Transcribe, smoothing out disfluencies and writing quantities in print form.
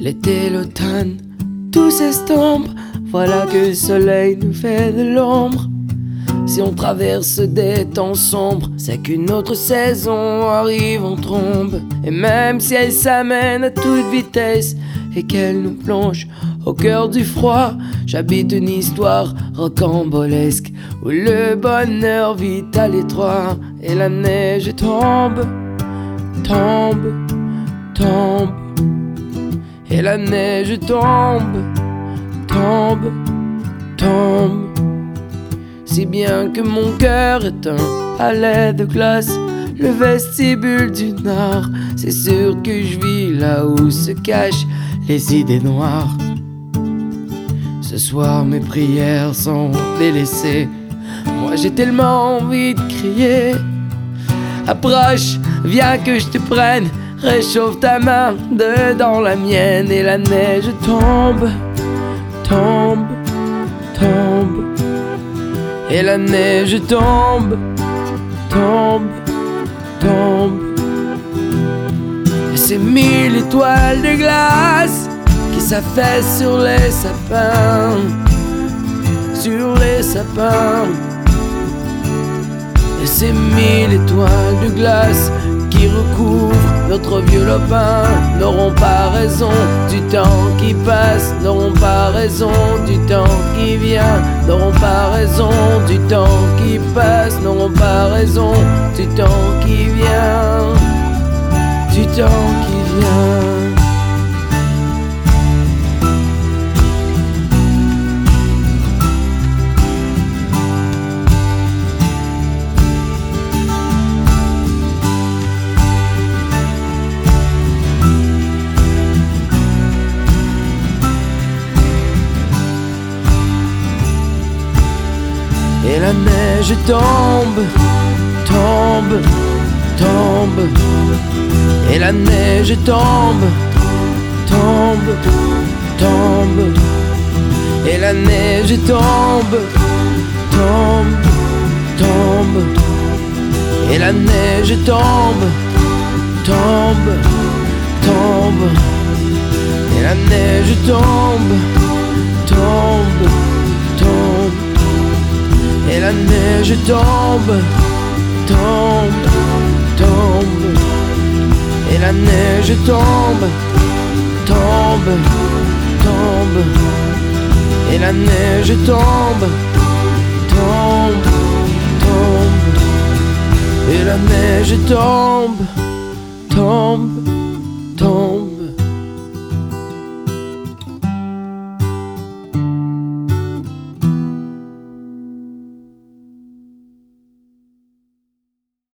L'été, l'automne, tout s'estompe. Voilà que le soleil nous fait de l'ombre. Si on traverse des temps sombres, c'est qu'une autre saison arrive en trombe. Et même si elle s'amène à toute vitesse et qu'elle nous plonge au cœur du froid, j'habite une histoire rocambolesque où le bonheur vit à l'étroit. Et la neige tombe, tombe, tombe. Et la neige tombe, tombe, tombe. Si bien que mon cœur est un palais de glace, le vestibule du Nord. C'est sûr que je vis là où se cachent les idées noires. Ce soir mes prières sont délaissées. Moi j'ai tellement envie de crier. Approche, viens que je te prenne. Réchauffe ta main dedans la mienne. Et la neige tombe, tombe, tombe. Et la neige tombe, tombe, tombe. Et c'est 1000 étoiles de glace qui s'affaissent sur les sapins, sur les sapins. Et ces 1000 étoiles de glace qui recouvrent notre vieux lopin n'auront pas raison du temps qui passe, n'auront pas raison du temps qui vient, n'auront pas raison du temps qui passe, n'auront pas raison du temps qui vient, du temps qui vient. Et la neige tombe, tombe, tombe. Et la neige tombe, tombe, tombe. Et la neige tombe, tombe, tombe. Et la neige tombe, tombe, tombe. Et la neige tombe, tombe, tombe. Et la neige tombe, tombe, tombe. Et la neige tombe, tombe, tombe. Et la neige tombe, tombe, tombe. Et la neige tombe, tombe, tombe.